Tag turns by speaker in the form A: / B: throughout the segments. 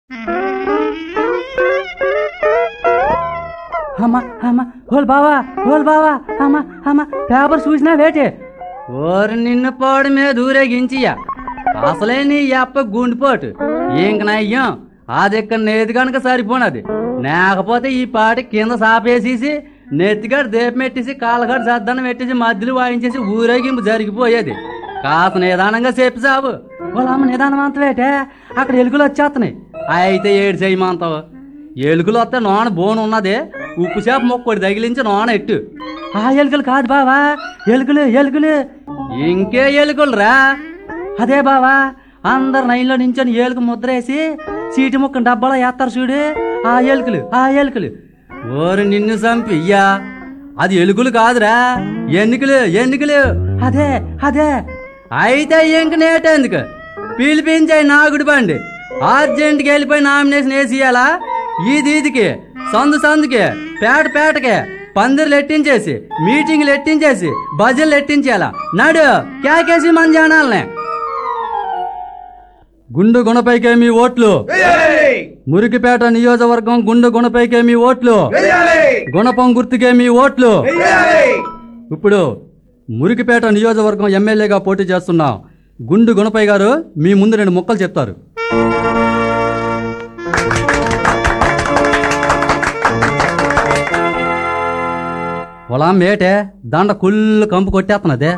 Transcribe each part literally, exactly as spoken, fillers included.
A: అమ్మా అమ్మా ఓల్ బావా ఓల్ బావా అమ్మా అమ్మా పేపర్ చూసినా వేటే ఓరి నిన్ను పాడు మీద ఊరేగించియా అసలే నీ అప్ప గుండిపోటు ఇంక నయ్యం అది ఇక్కడ నేతి కనుక సరిపోనది లేకపోతే ఈ పాటి కింద సాపేసేసి నెత్తిగాడు దేపెట్టేసి కాళ్ళగాడు సద్దనం పెట్టేసి మధ్యలో వాయించేసి ఊరేగింపు జరిగిపోయేది కాస్త నిదానంగా చెప్పి సాబు వాళ్ళ అమ్మ నిదానం అంతవేటే అక్కడ ఎలుకలు వచ్చేస్తున్నాయి అయితే ఏడు చేయమంతావు ఎలుకలు వస్తే నూనె బోను ఉన్నది ఉప్పు చేప మొక్కటి తగిలించి నూనె ఎట్టు ఆ ఎలుకలు కాదు బావా ఎలుకలు ఎలుకలు ఇంకే ఎలుకలు రా అదే బావా అందరు నైన్లో నించొని ఏలుక ముద్రేసి చీటి ముక్కని డబ్బాలో వేస్తారు చూడు ఆ ఎలుకలు ఆ ఎలుకలు ఓరు నిన్ను చంపియ్యా అది ఎలుకలు కాదురా ఎన్నికలు ఎన్నికలు అదే అదే అయితే ఇంక నేటెందుకు పిలిపించాయి నాగుడి బండి అర్జెంట్కి వెళ్ళిపోయి నామినేషన్ వేసియాలా ఈది ఈదికి సందు సందుకి పేట పేటకి పందిర్లు ఎట్టించేసి మీటింగ్లు ఎట్టించేసి బజర్లు ఎట్టించేయాలా నాడు క్యాకేసి మన జనాలనే గుండు గుణపైకే మీ ఓట్లు మురికిపేట నియోజకవర్గం గుండు గుణపైకే మీ ఓట్లు గుణపం గుర్తుకే మీ ఓట్లు ఇప్పుడు మురికిపేట నియోజకవర్గం ఎమ్మెల్యేగా పోటీ చేస్తున్న గుండు గుణపై గారు మీ ముందు రెండు మొక్కలు చెప్తారు. పొలం మేటే దండ కుళ్ళు కంపు కొట్టేస్తున్నదే.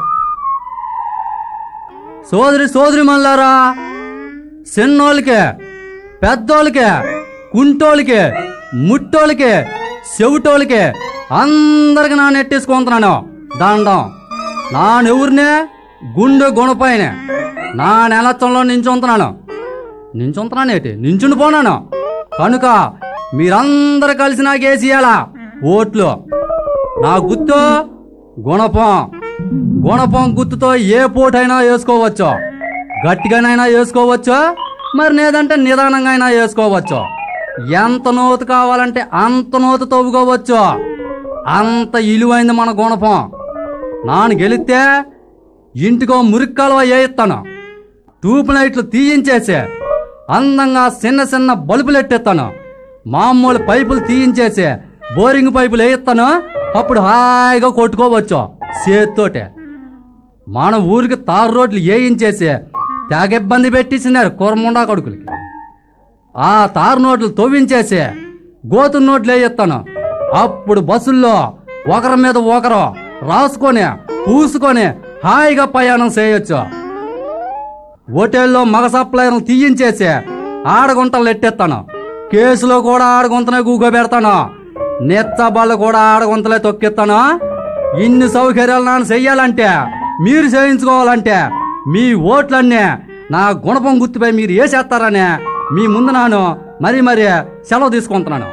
A: సోదరి సోదరి మల్లారా, చిన్నోళ్ళకే పెద్దోళ్ళకే కుంటోళ్ళకే ముట్టోళ్ళకే చెవిటోళ్ళకే అందరికి నా నెట్టేసుకుంటున్నాను దండం. నానెవరినే గుండె గుణపైనే నా నెలత్వంలో నించుంటున్నాను నించుంటున్నానేటి నించుండి పోనాను కనుక మీరందరూ కలిసి నాకేసియాలా ఓట్లు. నా గుర్తు గుణపం. గుణపం గుర్తుతో ఏ పోటైనా వేసుకోవచ్చు, గట్టిగానైనా వేసుకోవచ్చు, మరి లేదంటే నిదానంగా అయినా వేసుకోవచ్చు. ఎంత నోతు కావాలంటే అంత నోతు తవ్వుకోవచ్చు. అంత ఇలువైంది మన గుణపం. నాను గెలిస్తే ఇంటికో మురికి కాలువ వేయిస్తాను, ట్యూబ్ లైట్లు తీయించేసి అందంగా చిన్న చిన్న బల్బులు ఎట్టేస్తాను, మామూలు పైపులు తీయించేసి బోరింగ్ పైపులు వేయిస్తాను. అప్పుడు హాయిగా కొట్టుకోవచ్చు చేత్తోటే. మన ఊరికి తారు రోడ్లు వేయించేసి తెగ ఇబ్బంది పెట్టించినారు కూరముండా కొడుకులకి. ఆ తారు నోట్లు తవ్వించేసి గోతు నోట్లు వేయిస్తాను. అప్పుడు బస్సుల్లో ఒకరి మీద ఒకరు రాసుకొని పూసుకొని హాయిగా ప్రయాణం చేయొచ్చు. హోటల్లో మగ సప్లైర్లు తీయించేసి ఆడగుంటలు ఎట్టేస్తాను. కేసులో కూడా ఆడగుంతనే కూకోబెడతాను, నెచ్చబళ్ళు కూడా ఆడగుంతలే తొక్కిస్తాను. ఇన్ని సౌకర్యాలు నాన్న చెయ్యాలంటే, మీరు చేయించుకోవాలంటే మీ ఓట్లన్నీ నా గుణపం గుర్తుపై మీరు వేసేస్తారనే మీ ముందు నాను మరీ మరీ సెలవు తీసుకుంటున్నాను.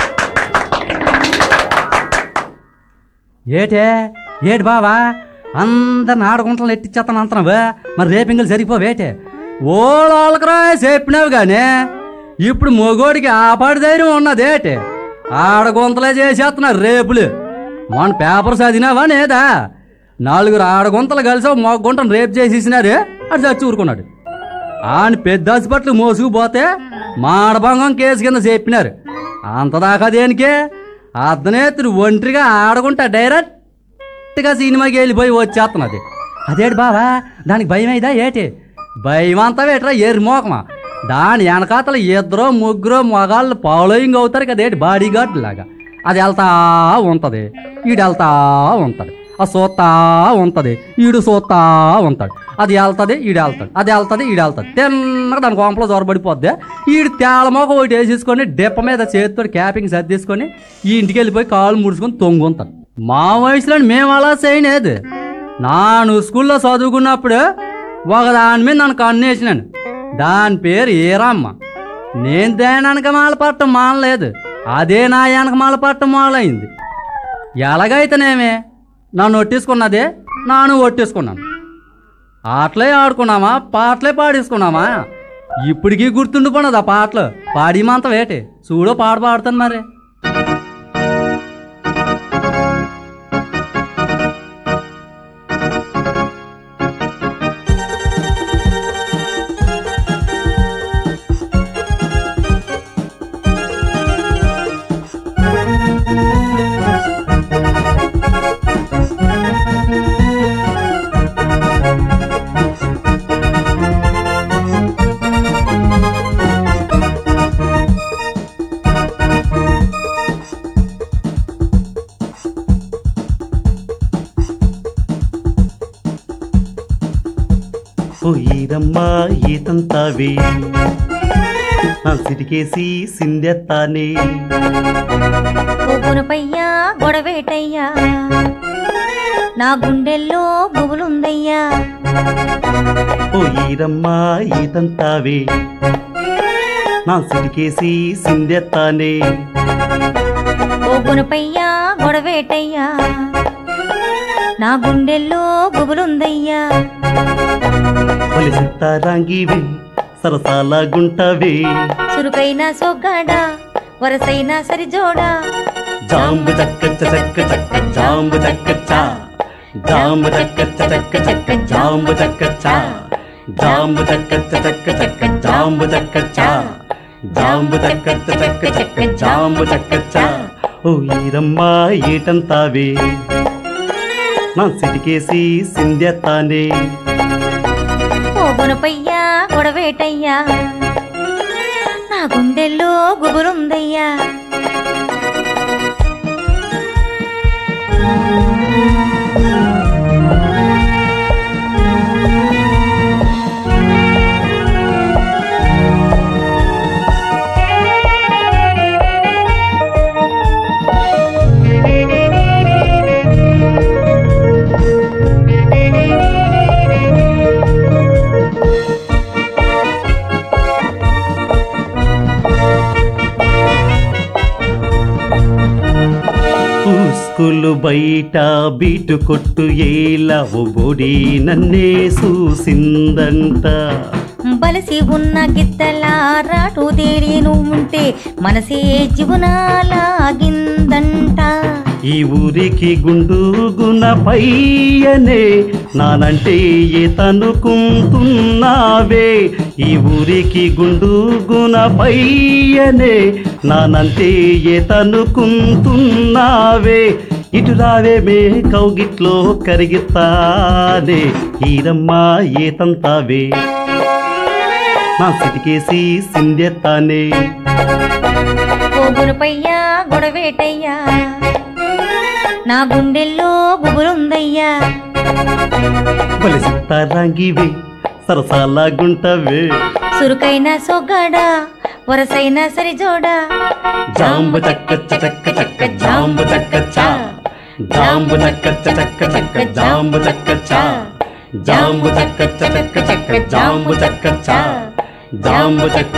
A: ఏటే ఏటి బావా అందరిని ఆడగుంటలు ఎట్టిచ్చేస్తాను అంటున్నావు, మరి రేపింగులు సరిపోవేటే? ఓళ్ళకరా చెప్పినావు కానీ ఇప్పుడు మొగోడికి ఆపాడి ధైర్యం ఉన్నదేటే? ఆడగుంతలే చేసేస్తున్నారు రేపులు. మన పేపర్ చదివినావా నేదా? నాలుగురు ఆడగుంతలు కలిసి మొగ గుంటను రేపు చేసేసినారు, అటు చచ్చి ఊరుకున్నాడు. ఆయన పెద్ద హాస్పిటల్ మోసుకుపోతే మాడభంగం కేసు కింద చెప్పినారు. అంతదాకా దేనికే అర్ధనేత్రి ఒంటరిగా ఆడగుంటా డైరెక్ట్గా సినిమాకి వెళ్ళిపోయి వచ్చేస్తున్నది. అదేటి బావా దానికి భయం అయిదా ఏటి? భయం అంతా వేటరా ఎర్రి మోకమా. దాని వెనకాతల ఇద్దరో ముగ్గురో మగాళ్ళు ఫాలోయింగ్ అవుతారు కదేటి బాడీ గార్డ్ లాగా. అది వెళ్తా ఉంటుంది, ఈడు వెళ్తా ఉంటాడు, అది చూస్తా ఉంటుంది, ఈడు చూస్తా ఉంటాడు. అది వెళ్తుంది ఈడు వెళ్తాడు, అది వెళ్తుంది ఈడు వెళ్తాడు. తిన్నగా దాని కొంపలో జొరబడిపోద్ది. ఈడు తేలమోక ఒకటి వేసేసుకొని డెప్ప మీద చేతితో క్యాపింగ్ సర్దేసుకొని ఈ ఇంటికి వెళ్ళిపోయి కాళ్ళు ముడుచుకొని తొంగుంటాడు. మా వయసులో మేము అలా చేయలేదు. నాను స్కూల్లో చదువుకున్నప్పుడు ఒక దాని మీద నన్ను కన్నేసినాను. దాని పేరు ఈరమ్మ. నేను దాని వెనకమాల పట్టం మానలేదు, అదే నా వెనకమాల పట్టం మొదలైంది. ఎలాగైతేనేమే నన్ను ఒట్టేసుకున్నదే నాను ఒట్టేసుకున్నాను. ఆటలే ఆడుకున్నామా, పాటలే పాడేసుకున్నామా. ఇప్పటికీ గుర్తుండిపోన్నది ఆ పాటలు. పాడిమంత వేటే చూడో పాట పాడుతాను మరి.
B: ఈతంతావే నా సిటికేసి సిందెత్తానే
C: గునపయ్యా గొడవేటయ్యా నా గుండెల్లో గుబులుందయ్యా
B: ఓ ఈరమ్మా ఈతంతావే నా సిటికేసి సిందెత్తానే
C: ఓ గునపయ్యా గొడవేటయ్యా నా గుండెల్లో గుబులుందయ్యా
B: ఒలి సిత్తారాంగివే సరసాల గుంటవే
C: చురుకైన సొగ్గాడా వరసైన సరిజోడా
B: జాంబు చక్క చక్క చక్క జాంబు చక్క చా జాంబు చక్క చక్క చక్క జాంబు చక్క చా జాంబు చక్క చక్క చక్క జాంబు చక్క చా జాంబు చక్క చక్క చక్క జాంబు చక్క చా ఓ ఈరమ్మా ఏటంతావే నా సిటికేసి సిందెత్తానే
C: ఓ గునపయ్యా గొడవేటయ్యా నా గుండెల్లో గుబులుందయ్యా
B: పూస్కులు బయట బీటు కొట్టు ఏలా ఓ బొడి నన్నే చూసిందంట
C: బలసి ఉన్న గిత్తలా రాటు తేడి నువ్వుంటే మనసే జీవనాలాగిందంట
B: ఈ ఊరికి గుండు గుణ పయ్యనే నానంటే తనుకుంటున్నావే ఈ ఊరికి గుండు గుణ పయ్యనే నానంటే తనుకుంటున్నావే ఇటు రావే మే కౌగిట్లో కరిగిస్తానే ఈరమ్మా ఏతంతావే నా సిటికేసి సిందెత్తానే
C: ఓ గునపయ్యా గొడవేటయ్యా నా గుండెల్లో గుబులుందయ్యా
B: బలి సిత్తారాంగివే సరసాల గుంటవే
C: చురుకైన సొగ్గాడా వరసైన సరిజోడా
B: జాంబు చక్క చక్క చక్క జాంబు చక్క చా జాంబు చక్క చక్క చక్క జాంబు చక్క చా జాంబు చక్క చక్క చక్క జాంబు చక్క చా జాంబు చక్క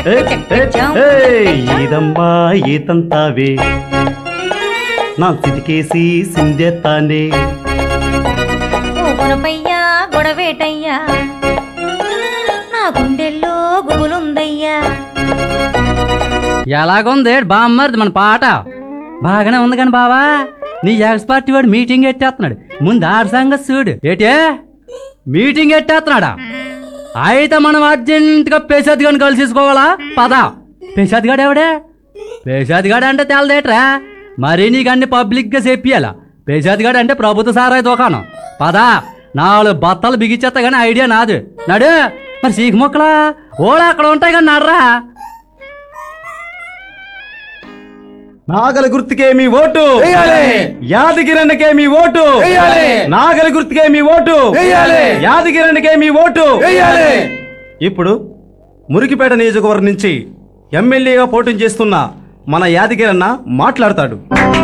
B: ఈరమ్మా ఈతంతావే నా సిటికేసి సిందెత్తానే
C: ఓ గునపయ్యా గొడవేటయ్యా నా గుండెల్లో గుబులుందయ్యా
A: ఎలాగుంది బామ్మర్ది మన పాట బాగానే ఉంది కానీ బావా నీ ఎక్స్పర్ట్ వాడు మీటింగ్ ఎట్టేస్తున్నాడు ముందు ఆడ సంగతి చూడు ఏటే మీటింగ్ ఎట్టేస్తున్నాడా అయితే మనం అర్జెంటుగా పేషాద్ గారిని కలిసేసుకోవాలా పద పేషాద్ గాడు ఎవడే పేషాద్ గాడు అంటే తెలదేట్రా మరి నీకు అన్ని పబ్లిక్గా చెప్పియాలా పేషాద్ గాడు అంటే ప్రభుత్వ సారాయి దుకాణం పద నాలుగు బత్తలు బిగిచ్చేస్తా కానీ ఐడియా నాదు నడు మరి సీకు మొక్కలా ఓడా అక్కడ ఉంటాయి కానీ నడరా
D: నాగల గుర్తుకే మీ ఓటు యాదగిరన్నకే మీ ఓటు నాగల గుర్తుకే మీ ఓటు యాదగిరన్నకే మీ ఓటు ఇప్పుడు మురికిపేట నియోజకవర్గం నుంచి ఎమ్మెల్యేగా పోటీ చేస్తున్న మన యాదగిరన్న మాట్లాడతాడు.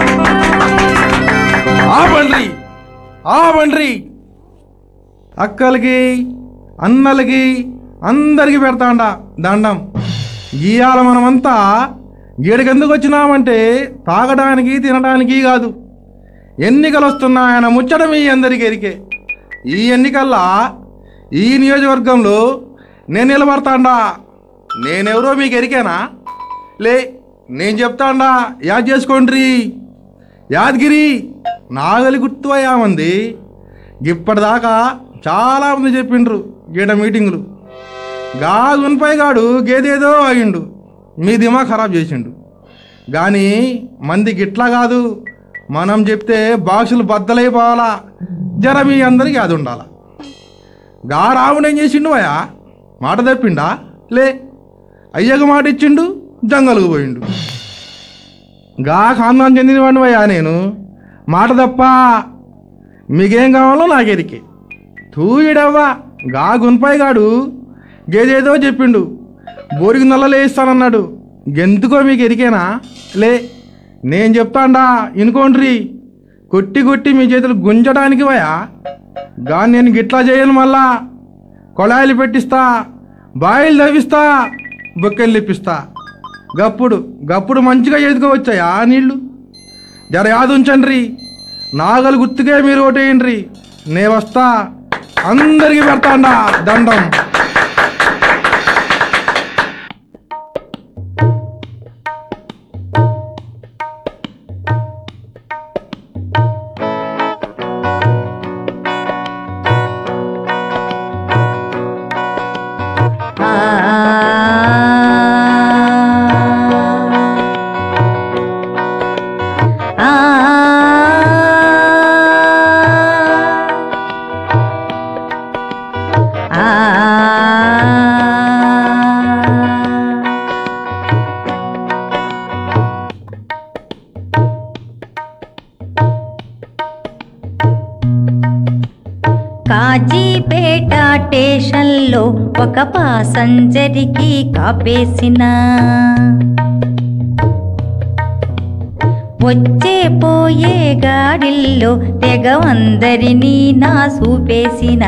E: ఆబండ్రి ఆబండ్రి అక్కలకి అన్నలకి అందరికి పెడతాండా దండం. గీయాల మనమంతా గీడకెందుకు వచ్చినామంటే తాగడానికి తినడానికి కాదు. ఎన్నికలు వస్తున్నాయన్న ముచ్చట మీ అందరికీ ఎరికే. ఈ ఎన్నికల్లా ఈ నియోజకవర్గంలో నేను నిలబడతాండా. నేనెవరో మీకు ఎరికేనా? లే నేను చెప్తాండా, యాద్ చేసుకోండ్రి. యాదగిరి నాగలి గుర్తు అయ్యామంది. ఇప్పటిదాకా చాలామంది చెప్పిండ్రు గీడ మీటింగులు. గాజున్పై గాడు గేదేదో అయిండు, మీ దిమా ఖరాబ్ చేసిండు. కానీ మంది గిట్లా కాదు, మనం చెప్తే బాక్సులు బద్దలైపోవాలా. జర మీ అందరికీ అది ఉండాలా. గా రాముడు ఏం చేసిండు అయ్యా? మాట తప్పిండా? లే అయ్యకు మాట ఇచ్చిండు, జంగలుకు పోయిండు. గా ఖాందాన్ చెందినవాడిని అయ్యా నేను. మాట తప్ప మీకేం కావాలో నాకెరికే. తూయిడవ్వా గా గున్పై గాడు గేదేదో చెప్పిండు, బోరికి నల్లలే ఇస్తానన్నాడు. ఎందుకో మీకు ఎరికేనా? లే నేను చెప్తాండా ఇనుకోండ్రి. కొట్టి కొట్టి మీ చేతులు గుంజడానికి పోయా గాని నేను గిట్లా చేయను. మళ్ళా కొళాయిలు పెట్టిస్తా, బాయిలు తవ్విస్తా, బొక్కెలు తెప్పిస్తా. గప్పుడు గప్పుడు మంచిగా ఎదుకోవచ్చాయా నీళ్ళు? జర యాదుంచండ్రి. నాగలు గుర్తుకే మీరు ఓటేయండ్రి. నే వస్తా, అందరికీ పెడతాండా దండం.
C: కాజీపేట స్టేషన్లో ఒక పాసంజరికి కాపేసిన వచ్చే పోయే గాడిల్లో తెగ అందరినీ నా చూపేసిన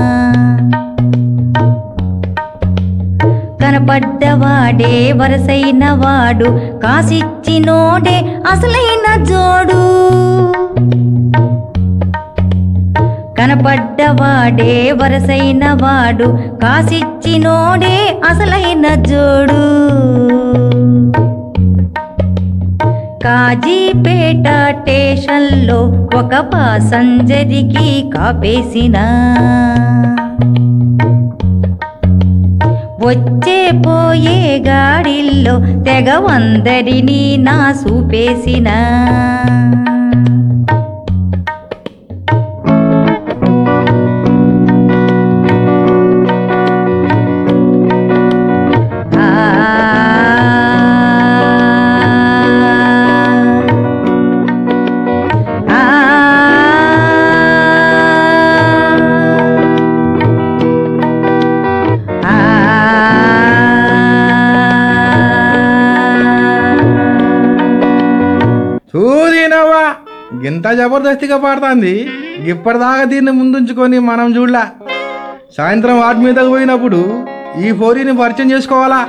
C: కనపడ్డవాడే వరసైన వాడు కాసిచ్చినోడే అసలైన జోడు కనపడ్డవాడే వరసైన వాడు కాసిచ్చినోడే అసలైన జోడు కాజీపేట స్టేషన్లో ఒక పాసంజరికి కాపేసిన వచ్చే పోయే గాడిల్లో తెగ అందరినీ నా చూపేసిన
E: చూదినవ్వా ఇంత జబర్దస్తిగా పాడుతుంది. ఇప్పటిదాకా దీన్ని ముందుంచుకొని మనం చూడలా. సాయంత్రం వాటి మీదకు పోయినప్పుడు ఈ పోరీని పరిచయం చేసుకోవాలా.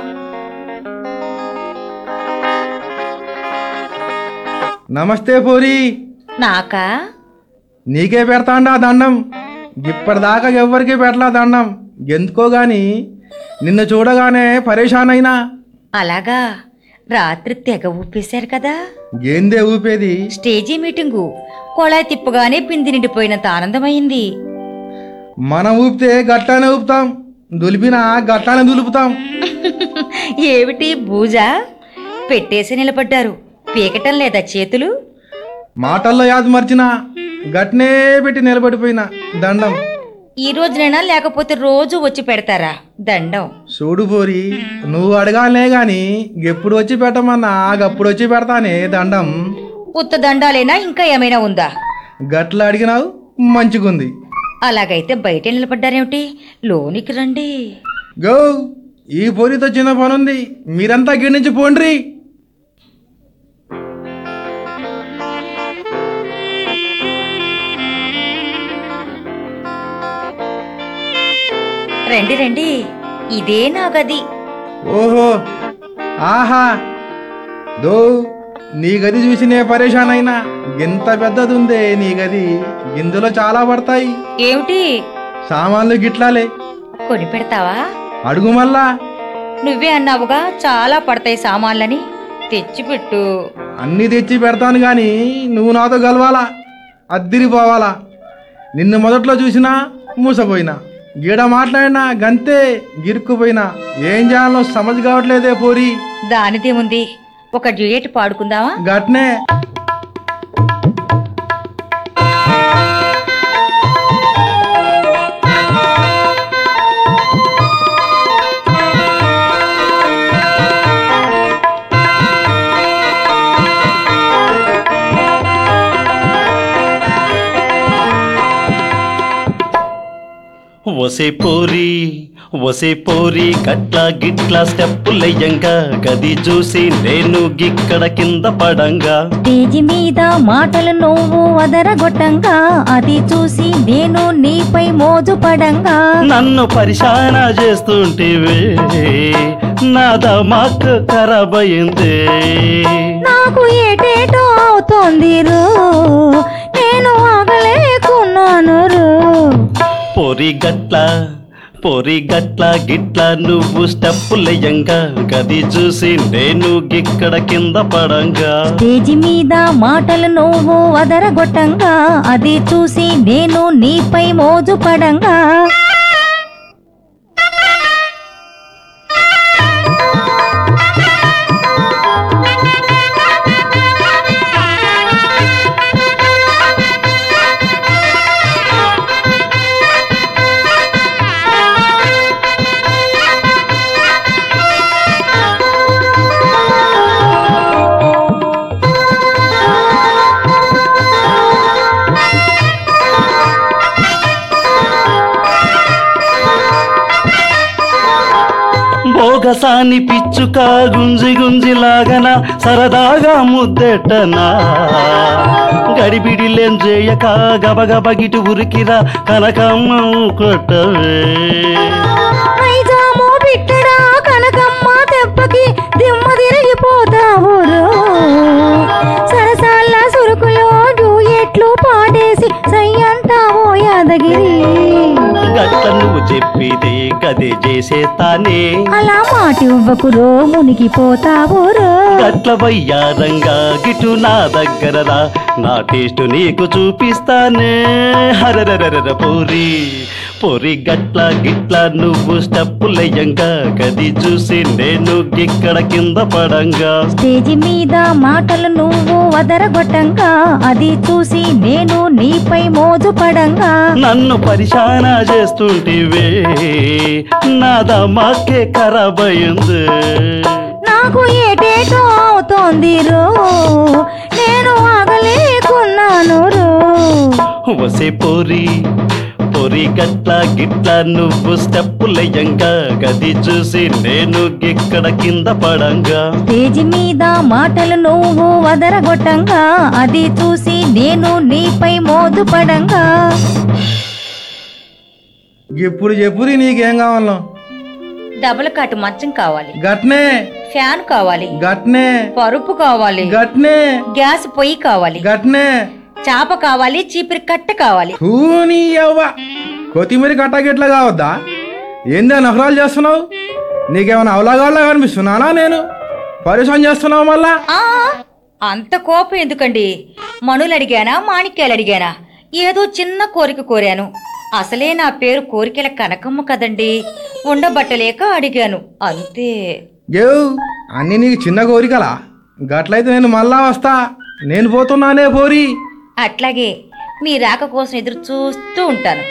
E: నమస్తే పోరి.
C: నాకా?
E: నీకే పెడతాండా దండం. ఇప్పటిదాకా ఎవ్వరికీ పెట్టలా దండం. ఎందుకో గాని నిన్ను చూడగానే పరేషాన్ అయినా.
C: అలాగా? రాత్రి తెగ ఊపేశారు కదా.
E: ఏందే ఊపేది?
C: స్టేజీ మీటింగు కొళాయి తిప్పగానే బింది నిండిపోయినంత ఆనందమైంది.
E: మనం ఊపితే గట్టానే ఊపుతాం, దులిపినా గట్టానే దులుపుతాం.
C: ఏమిటి బూజా? పెట్టేసి నిలబడ్డారు, పీకటం లేదా చేతులు?
E: మాటల్లో యాద మర్చినా గట్నే పెట్టి నిలబడిపోయినా దండం.
C: ఈ రోజునైనా లేకపోతే రోజు వచ్చి పెడతారా దండం?
E: చూడు పోరి, నువ్వు అడగాలే గాని ఎప్పుడు వచ్చి పెట్టమన్నా గప్పుడు వచ్చి పెడతానే దండం.
C: ఉత్త దండాలేనా ఇంకా ఏమైనా ఉందా?
E: గట్ల అడిగినావు మంచిగుంది.
C: అలాగైతే బయట నిలబడ్డారేమిటి? లోనికి రండి.
E: గో, ఈ పోరితో చిన్న పనుంది, మీరంతా గిడి నుంచి పోండ్రి.
C: రండి రండి, ఇదే నా గది.
E: ఓహో, ఆహా, దో నీ గది చూసి నే పరేషాన్ అయినా. ఎంత పెద్దది ఉందే నీ గది, ఇందులో చాలా పడతాయి.
C: ఏమిటి?
E: సామాన్లు గిట్లాలే.
C: కొని పెడతావా?
E: అడుగు మళ్ళా.
C: నువ్వే అన్నావుగా చాలా పడతాయి సామాన్లని. తెచ్చిపెట్టు.
E: అన్నీ తెచ్చి పెడతాను గాని నువ్వు నాతో గలవాలా, అద్దిరిపోవాలా. నిన్ను మొదట్లో చూసినా మూసపోయినా, గీడ మాట్లాడినా గంతే గిరుక్కుపోయినా. ఏం చేయాలో సమజ్ కావట్లేదే పోరి.
C: దానిదేముంది, ఒక డ్యూయట్ పాడుకుందామా?
E: గట్నే.
B: ఒసే పోరి వసే పోరి గట్ల గిట్ల స్టెప్పులయ్యంగా గది చూసి నేను గిక్కడ కింద పడంగా
C: స్టేజి మీద మాటలు నువ్వు వదరగొట్టంగా అది చూసి నేను నీపై మోజు పడంగా
B: నన్ను పరిశాన చేస్తుంటివే నా దమాక్ ఖరాబయింది
C: నాకు ఏటేటో అవుతోంది రో నేను ఆగలేకున్నాను రో
B: పొరి గట్ల పొరి గట్ల గిట్ల నువ్వు స్టెప్పులయ్యంగా గది చూసి నేను గిక్కడ కింద పడంగా
C: స్టేజి మీద మాటలు నువ్వు వదరగొట్టంగా అది చూసి నేను నీపై మోజు పడంగా
B: బోగసాని పిచ్చుక గుంజి గుంజిలాగన సరదాగా ముద్దెట్టనా గడిబిడిలేం చేయక గబగబ గిటు ఉరికిరా కనకమ్మ కొట్టవే
C: నైజాము బిట్టడా కనకమ్మ దెబ్బకి దిమ్మ తిరిగిపోతావు రో సరసాల సురుకులో డూయెట్లు పాడేసి సై అంటావో యాదగిరి
B: గట్ల నువ్వు చెప్పితే గదే చేసేస్తానే
C: అలా మాట ఇవ్వకురో మునిగిపోతావు రో
B: గట్ల వయ్యారంగా గిటు నా దగ్గర రా నా టేస్ట్ నీకు చూపిస్తానే హరరరర పొరి పొరి గట్ల గిట్ల నువ్వు స్టెప్పులయ్యంగా గది చూసి నేను గిక్కడ కింద పడంగా
C: స్టేజి మీద మాటలు నువ్వు వదరగొట్టంగా అది చూసి నేను నీపై మోజు పడంగా
B: నన్ను పరిశాన చేస్తుంటివే నా దమాకే ఖరాబయింది
C: నాకు ఏటేటో అవుతోంది రో నేను ఆగలేకున్నాను రో
B: వసే పొరి పొరి గట్ల గిట్ల నువ్వు స్టెప్పులయ్యంగా గది చూసి నేను గిక్కడ కింద పడంగా
C: స్టేజి మీద మాటలు నువ్వు వదరగొట్టంగా అది చూసి నేను నీపై మోజు పడంగా
E: ఎప్పుడు చెప్పురి నీకేం కావాలో
C: డబుల్ కాటు మంచం కావాలి
E: గట్నే
C: ఫ్యాన్ కావాలి
E: గట్నే
C: పరుపు కావాలి
E: గట్నే
C: గ్యాస్ పొయ్యి కావాలి
E: గట్నే
C: చాప కావాలి చీపిరి కట్ట కావాలి
E: తూని అవ్వ కొత్తిమీర కట్టాకెట్లా కావద్దా ఏందా నఖరాలు చేస్తున్నావు నీకేమైనా అవలాగాళ్ళ కనిపిస్తున్నానా నేను పరిశ్రమ చేస్తున్నావు మళ్ళా
C: ఆ అంత కోపం ఎందుకండి మనులు అడిగానా మాణిక్యాలు అడిగానా ఏదో చిన్న కోరిక కోరాను అసలే నా పేరు కోరికల కనకమ్మ కదండి ఉండబట్టలేక అడిగాను అంతే
E: ఏవ్ అన్ని నీకు చిన్న కోరికలా గట్లయితే నేను మళ్ళా వస్తా నేను పోతున్నానే పోరి
C: అట్లాగే మీ రాక కోసం ఎదురు చూస్తూ ఉంటాను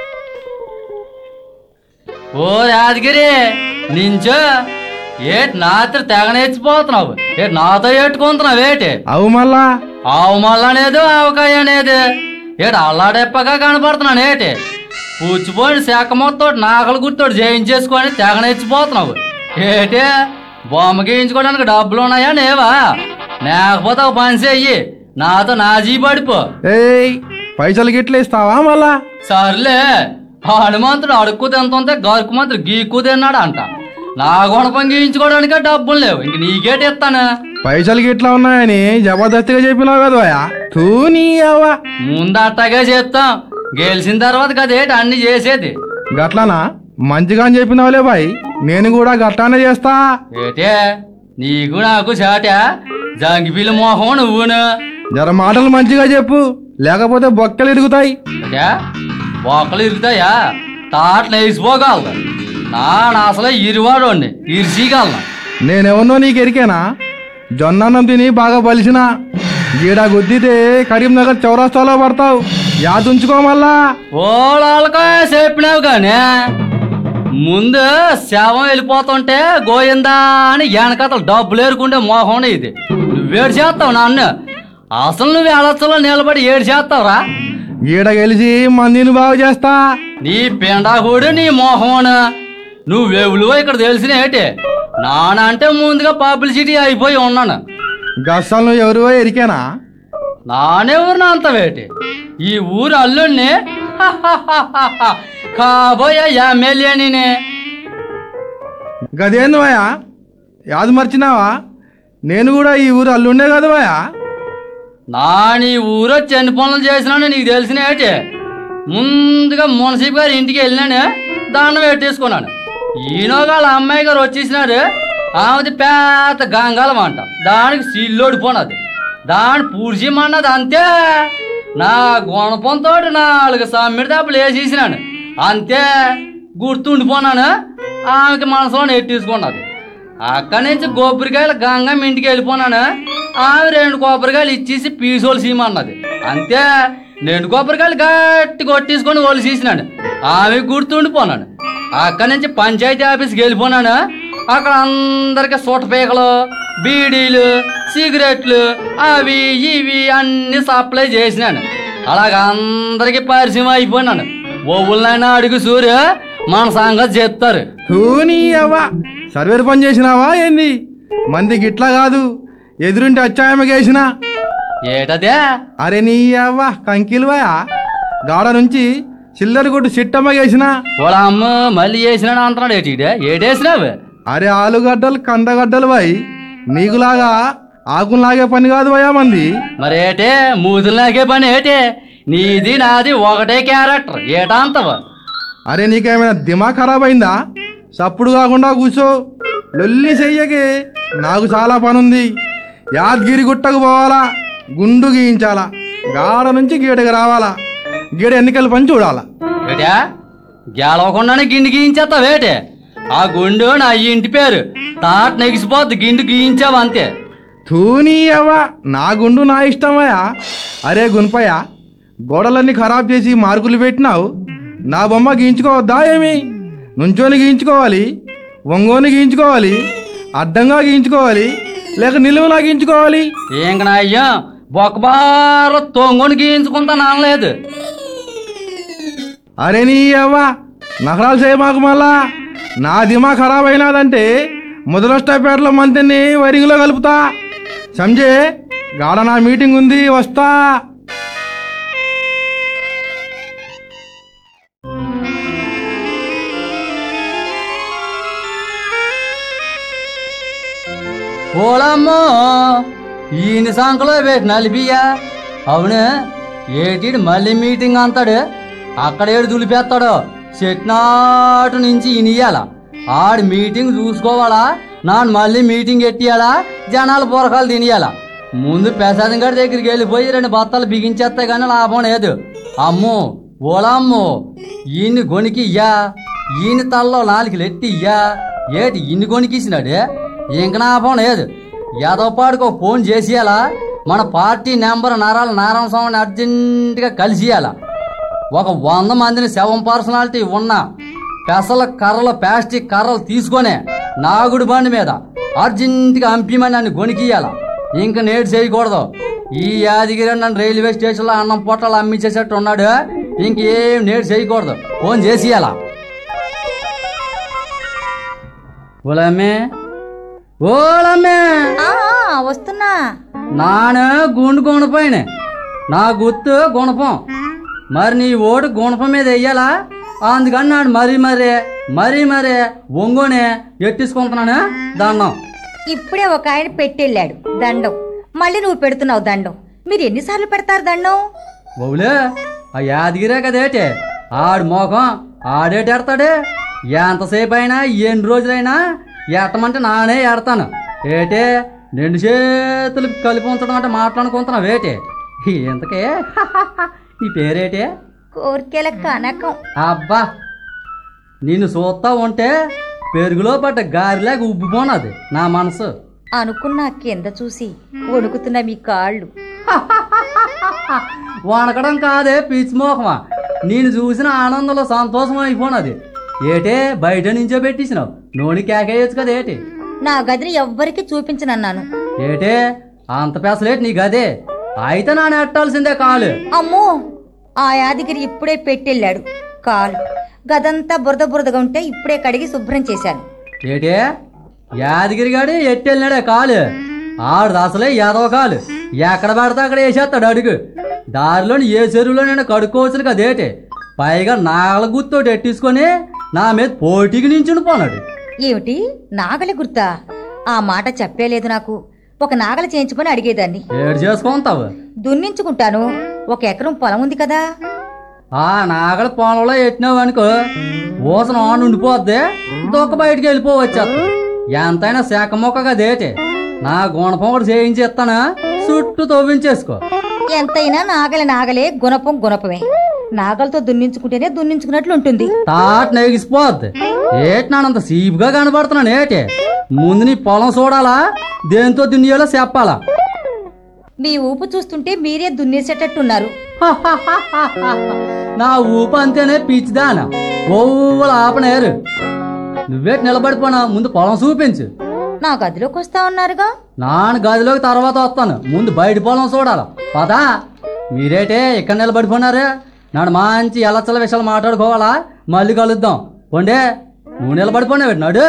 A: ఓ యాదగిరి నించో ఏటి నాత్ర తెగ నేర్చిపోతున్నావు ఏటి నాతో ఏట్టుకుంటున్నావు ఏటి
E: అవు మళ్ళా
A: ఆవు మళ్ళనేది ఆవకాయ అనేది ఏటి అల్లాడెప్పగా కనపడుతున్నాను ఏటి పూచిపోయిన శాఖ మొత్తం నాకలు గుర్తోడు చేయించేసుకొని తెగ నేర్చిపోతున్నావు ఏటి బొమ్మ గీయించుకోవడానికి డబ్బులు ఉన్నాయా నేవా లేకపోతే ఒక పని చెయ్యి నాతో నా జీ పడిపో
E: ఏయ్ పైసలు గిట్ల ఇస్తావా మళ్ళా
A: సర్లే హనుమంతుడు అడుక్కు తింటుంటే గరుకు మంత్రుడు గీక్కు తిన్నాడు అంట నా గుణపం గీయించుకోవడానికే డబ్బులు లేవు ఇంక నీకేటి ఇస్తాను
E: పైసలు గిట్లా ఉన్నాయని జబర్దస్తిగా చెప్పినావు కదా తూ నీ అవ్వ
A: ముందు అట్టగే చెప్తాం గెలిచిన తర్వాత కదేటి అన్ని చేసేది
E: గట్లనా మంచిగా అని చెప్పినావులే బాయ్ నేను కూడా గట్లానే చేస్తా
A: ఏటే నీకు నాకు చాటా జంగిపిల్లి మోహం నువ్వును
E: జర మాటలు మంచిగా చెప్పు లేకపోతే బొక్కలు ఇరుగుతాయి
A: ఏటే బొక్కలు ఇరుగుతాయా తాట్లు వేసిపోగలదు నా అసలే ఇరువాడోండి ఇరిసిగలను
E: నేనెవరినో నీకు ఎరికేనా జొన్నన్నం తిని బాగా బలిసిన గీడ గుద్దితే కరీంనగర్ చౌరస్తాలో పడతావు యాదుంచుకో మళ్ళా
A: ఓళ్ళకో చెప్పినావు కానీ ముందు శవం వెళ్ళిపోతుంటే గోయిందా అని వెనకతలు డబ్బులు ఏరుకుంటే మోహం ఇది నువ్వేడు చేస్తావు నన్ను అసలు నువ్వు ఎలచ్చలో నిలబడి ఏడు చేస్తావురా
E: గీడ గెలిచి మందిని బాగు చేస్తా
A: నీ పిండాకుడు నీ మోహమును నువ్వెవులు ఇక్కడ తెలిసిన ఏటే నాన్న అంటే ముందుగా పబ్లిసిటీ అయిపోయి ఉన్నాను.
E: గస్సాలు నువ్వు ఎవరివో ఎరికేనా?
A: నానే ఊరిన అంత వేటి ఈ ఊరు అల్లుడిని కాబోయే ఎమ్మెల్యేని.
E: గదేంది భయా, యాది మర్చినావా? నేను కూడా ఈ ఊరు అల్లుండే కదా భయా.
A: నా నీ ఊరో చెన్ని పనులు చేసినాను నీకు తెలిసిన ఏటే ముందుగా మున్సిపల్ గారి ఇంటికి వెళ్ళినాను, దండం పెట్టేసుకున్నాను. ఈయనో వాళ్ళ అమ్మాయి గారు వచ్చేసినారు, ఆమెది పెద్ద గంగాలం అంట, దానికి సిల్లోడిపోనది, దాన్ని పూడ్చిమన్నది అంతే. నా గుణపంతో నాలుగు సమ్మిడి దెబ్బలు వేసేసినాను అంతే, గుర్తుండిపోనాను. ఆమెకి మనసులో నెట్టేసుకున్నది. అక్కడి నుంచి కొబ్బరికాయలు గంగమ్మ ఇంటికి వెళ్ళిపోనాను. ఆమె రెండు కొబ్బరికాయలు ఇచ్చేసి పీసోలు సీమన్నది అంతే. రెండు కొబ్బరికాయలు గట్టి కొట్టేసుకొని వాళ్ళు తీసినాను, ఆమె గుర్తుండిపోనాను. అక్కడి నుంచి పంచాయతీ ఆఫీస్కి వెళ్ళిపోనాను. అక్కడ అందరికి సూటపీకలు, బీడీలు, సిగరెట్లు అవి ఇవి అన్ని సప్లై చేసినాను. అలాగ అందరికి పరిచయం అయిపోయినాను. ఓవులనైనా అడుగు సూర్య మన సంగతి చెప్తారు.
E: తూనీ అవ్వా, సర్వేరు పని చేసినావా ఏంది? మంది గిట్లా కాదు, ఎదురుంటే వచ్చాయమకేసినా.
A: ఏటదే?
E: అరే నీ అవ్వ కంకిలువయా, గాడ నుంచి చిల్లర కొట్టు చిట్టమ్మగేసినా.
A: వాళ్ళ అమ్మ మళ్ళీ వేసినాడు అంటున్నాడు. ఏటి ఏటేసినావు?
E: అరే ఆలుగడ్డలు కందగడ్డలు బాయ్, నీకులాగా ఆకులాగే పని కాదు భయా మంది.
A: మరేటే మూతులాగే పని ఏటే? నీది నాది ఒకటే క్యారెక్టర్, ఏటా అంతవా?
E: అరే నీకేమైనా దిమాగ్ ఖరాబ్ అయిందా? సప్పుడు కాకుండా కూర్చో, లొల్లి చెయ్యకే. నాకు చాలా పనుంది. యాదగిరి గుట్టకు పోవాలా, గుండు గీయించాలా, గాడ నుంచి గీడకి రావాలా, గీడ ఎన్నికల పని చూడాలా.
A: ఏటా గెలవకుండానే గిండి గీయించేస్తావేటే? ఆ గుండు నా ఇంటి పేరు, తాట నెగిసిపోద్ది గిండు గీయించావు అంతే.
E: తూనీ అవ్వ, నా గుండు నా ఇష్టమయ్యా. అరే గున్పయ్య, గోడలన్నీ ఖరాబ్ చేసి మార్కులు పెట్టినావు, నా బొమ్మ గీయించుకోవద్దా ఏమి? నుంచోని గీయించుకోవాలి, వంగోని గీయించుకోవాలి, అడ్డంగా గీయించుకోవాలి, లేక నిలువునా గీయించుకోవాలి.
A: ఇంక నా అయ్యా బొక్కబార తొంగొని గీయించుకుంటా నానలేదు.
E: అరే నీ అవ్వ, నగరాలు చేయ మాకు మళ్ళా. నా దిమా ఖరాబ్ అయినాదంటే మొదలష్టపేటలో మంతిని వరిగిలో కలుపుతా. సంజే, గాడ నా మీటింగ్ ఉంది, వస్తా.
A: పోలమ్మో ఈయన సంకలో పెట్టి నలిపియ్యా. అవునే ఏటి మళ్ళీ మీటింగ్ అంతాడు, అక్కడ ఏడు దులిపేస్తాడు. చెట్నాటు నుంచి ఇనియాల ఆడి మీటింగ్ చూసుకోవాలా, నాన్న మళ్ళీ మీటింగ్ ఎట్టియాలా, జనాలు పొరకాలు తినియాలా. ముందు ప్రసాదం గారి దగ్గరికి వెళ్ళిపోయి రెండు బత్తాలు బిగించేస్తే కానీ లాభం లేదు. అమ్మో ఓలమ్మో ఈయన్ని గొనికి ఇయ్యా, ఈయన తల్లో నాలుగు ఎట్టి ఇయ్యా. ఏటి ఇన్ని గొనికిసినాడే, ఇంక లాభం లేదు. ఏదో పాడుకో ఫోన్ చేసేయాలా, మన పార్టీ నెంబర్ నారాల నారాయణ స్వామిని అర్జెంటుగా కలిసియాలా. ఒక వంద మందిని సెవెన్ పర్సనాలిటీ ఉన్న పెసల కర్రలు ప్లాస్టిక్ కర్రలు తీసుకొనే నాగుడు బండి మీద అర్జెంటుగా అంపిమని నన్ను గొనికియాల. ఇంక నేడు చేయకూడదు. ఈ యాదగిరి నన్ను రైల్వే స్టేషన్లో అన్నం పొట్టాలు అమ్మించేసేట్టు ఉన్నాడు, ఇంకేం నేడు చేయకూడదు. ఫోన్ చేసియాలా. ఓలమ్మే ఓలమ్మే
C: వస్తున్నా.
A: నాను గుండు గుణపైన నా గుర్తు గుణపం, మరి నీ ఓటు గుణపం మీద వెయ్యాలా? అందుకని నాడు మరీ మరే మరీ మరే ఒంగోనే ఎట్టించుకుంటున్నాను దండం.
C: ఇప్పుడే ఒక ఆయన పెట్టెళ్ళాడు దండం, మళ్ళీ నువ్వు పెడుతున్నావు దండం. మీరు ఎన్నిసార్లు పెడతారు దండం?
A: బౌలే ఆ యాదగిరే కదేటే, ఆడు మోకం ఆడేటెడతాడే. ఎంతసేపు అయినా ఎన్ని రోజులైనా ఎట్టమంటే నానే ఎడతాను. ఏటే రెండు చేతులు కలిపి ఉంచడం అంటే మాట్లాడుకుంటున్నావు ఏటే? ఇంతకే ఈ పేరేటే?
C: కోరికెల కనకం.
A: అబ్బా నిన్ను చూస్తా ఉంటే పెరుగులో పడ్డ గారిలాగా ఉబ్బిపోనది నా మనసు.
C: అనుకున్నా కింద చూసి వణుకుతున్న మీ కాళ్ళు.
A: వణకడం కాదే పిచ్చి మోహమా, నేను చూసిన ఆనందంలో సంతోషం అయిపోనది. ఏటే బయట నుంచో పెట్టించినావు, నూనె కేకేయచ్చు కదా ఏటి?
C: నా గదిని ఎవ్వరికి చూపించనన్నాను.
A: ఏటే అంత పెసలేటి నీ గదే? అయితే నా నెట్టాల్సిందే కాలు.
C: అమ్మో, ఆ యాదగిరి ఇప్పుడే పెట్టెళ్ళాడు కాలు. గదంతా బురద బురదగా ఉంటే ఇప్పుడే కడిగి శుభ్రం చేశాను.
A: ఏటే యాదగిరి గాడి ఎట్టెళ్ళినాడే కాలు ఆడు అసలే యాదవ కాలు ఎక్కడ పడితే అక్కడ వేసేస్తాడు అడుగు. దారిలోని ఏ చెరువులో నేను కడుక్కోవచ్చు కదేటే పైగా నాగల గుర్తోటి ఎట్టించుకొని నా మీద పోటీకి నించుని పోనాడు.
C: ఏమిటి నాగలి గుర్తా? ఆ మాట చెప్పేలేదు నాకు. ఒక నాగలి చేయించుకొని అడిగేదాన్ని.
A: ఏడు చేసుకుంటావు?
C: దున్నించుకుంటాను. ఒక ఎకరం పొలం ఉంది కదా.
A: ఆ నాగల పొలంలో ఎట్టినావు అనుకో ఊసన ఆన్ ఉండిపోద్ది, దొక్క బయటికి వెళ్ళిపోవచ్చు. ఎంతైనా శాఖ మొక్క కదేటే నా గుణపం ఒకటి చేయించేస్తానా చుట్టూ తవ్వించేసుకో.
C: ఎంతైనా నాగలి నాగలే, గుణపం గుణపమే. నాగలతో దున్నించుకుంటేనే దున్నించుకున్నట్లు ఉంటుంది.
A: తాట నెగిసిపోద్ది. ఏటి నానంత సీపుగా కనబడుతున్నాను ఏటే? ముందు నీ పొలం చూడాలా, దేంతో దున్నియాలో చెప్పాలా?
C: మీ ఊపు చూస్తుంటే మీరే దున్నేసేటట్టున్నారు.
A: నా ఊపు అంతేనే పిచ్చిదానా ఓవల ఆపనేరు. నువ్వేటి నిలబడిపోనా, ముందు పొలం చూపించు.
C: నా గదిలోకి వస్తా ఉన్నారుగా.
A: నాన్న గదిలోకి తర్వాత వస్తాను, ముందు బయట పొలం చూడాలా. పదా మీరేటే ఇక్కడ నిలబడిపోయినారే? నాడు మంచి ఎలచల విషయాలు మాట్లాడుకోవాలా, మళ్ళీ కలుద్దాం. పోండే నువ్వు నిలబడిపోయినావు నాడు.